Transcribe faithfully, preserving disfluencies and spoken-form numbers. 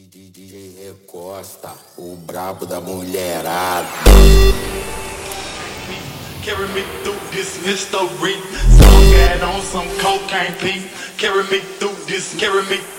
D J Recosta, o brabo da mulherada. Carry me through this mystery. Some got on some cocaine pee. Carry me through this, carry me